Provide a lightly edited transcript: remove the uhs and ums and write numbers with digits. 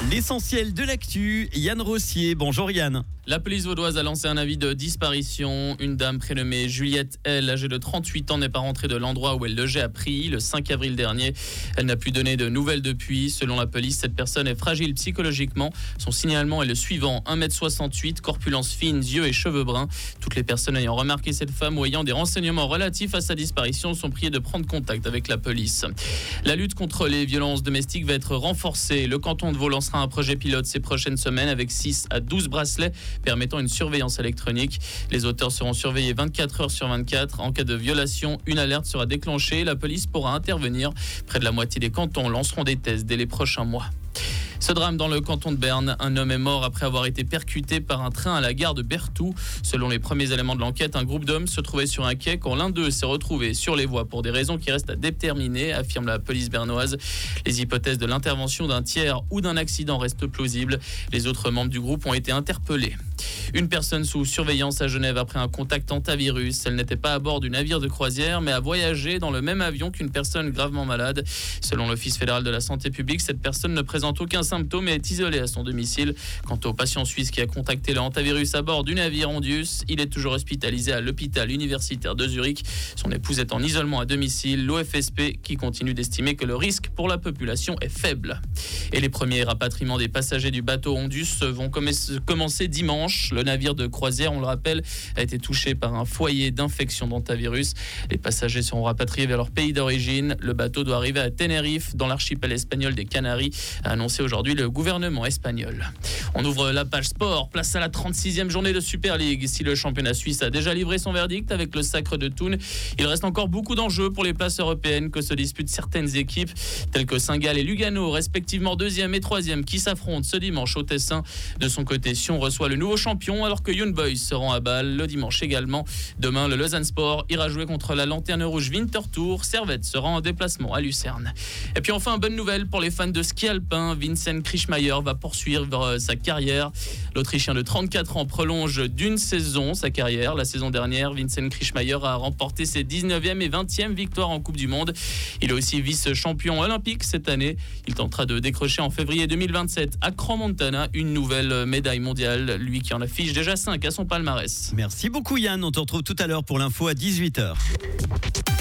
L'essentiel de l'actu, Yann Rossier. Bonjour Yann. La police vaudoise a lancé un avis de disparition. Une dame prénommée Juliette L, âgée de 38 ans, n'est pas rentrée de l'endroit où elle logeait à Prilly le 5 avril dernier. Elle n'a plus donné de nouvelles depuis. Selon la police, cette personne est fragile psychologiquement. Son signalement est le suivant: 1m68, corpulence fine, yeux et cheveux bruns. Toutes les personnes ayant remarqué cette femme ou ayant des renseignements relatifs à sa disparition sont priées de prendre contact avec la police. La lutte contre les violences domestiques va être renforcée. Le canton de Vaud lancera un projet pilote ces prochaines semaines avec 6 à 12 bracelets permettant une surveillance électronique. Les auteurs seront surveillés 24 heures sur 24. En cas de violation, une alerte sera déclenchée. La police pourra intervenir. Près de la moitié des cantons lanceront des tests dès les prochains mois. Ce drame dans le canton de Berne, un homme est mort après avoir été percuté par un train à la gare de Berthoud. Selon les premiers éléments de l'enquête, un groupe d'hommes se trouvait sur un quai quand l'un d'eux s'est retrouvé sur les voies pour des raisons qui restent à déterminer, affirme la police bernoise. Les hypothèses de l'intervention d'un tiers ou d'un accident restent plausibles. Les autres membres du groupe ont été interpellés. Une personne sous surveillance à Genève après un contact antivirus. Elle n'était pas à bord du navire de croisière, mais a voyagé dans le même avion qu'une personne gravement malade. Selon l'Office fédéral de la santé publique, cette personne ne présente aucun symptôme et est isolée à son domicile. Quant au patient suisse qui a contacté le hantavirus à bord du navire Ondius, il est toujours hospitalisé à l'hôpital universitaire de Zurich. Son épouse est en isolement à domicile. L'OFSP qui continue d'estimer que le risque pour la population est faible. Et les premiers rapatriements des passagers du bateau Ondius vont commencer dimanche. Le navire de croisière, on le rappelle, a été touché par un foyer d'infection d'hantavirus. Les passagers seront rapatriés vers leur pays d'origine. Le bateau doit arriver à Tenerife, dans l'archipel espagnol des Canaries, a annoncé aujourd'hui le gouvernement espagnol. On ouvre la page sport, place à la 36e journée de Super League. Si le championnat suisse a déjà livré son verdict avec le sacre de Thun, il reste encore beaucoup d'enjeux pour les places européennes que se disputent certaines équipes, telles que Saint-Gall et Lugano, respectivement 2e et 3e, qui s'affrontent ce dimanche au Tessin. De son côté, Sion reçoit le nouveau champion, alors que Young Boys seront à Bâle le dimanche également. Demain, le Lausanne Sport ira jouer contre la Lanterne Rouge Winterthur. Servette sera en déplacement à Lucerne. Et puis enfin, bonne nouvelle pour les fans de ski alpin. Vincent Krischmeier va poursuivre sa carrière. L'Autrichien de 34 ans prolonge d'une saison sa carrière. La saison dernière, Vincent Krischmeier a remporté ses 19e et 20e victoires en Coupe du Monde. Il est aussi vice-champion olympique cette année. Il tentera de décrocher en février 2027 à Crans-Montana une nouvelle médaille mondiale, lui qui en affiche déjà 5 à son palmarès. Merci beaucoup Yann, on te retrouve tout à l'heure pour l'info à 18h.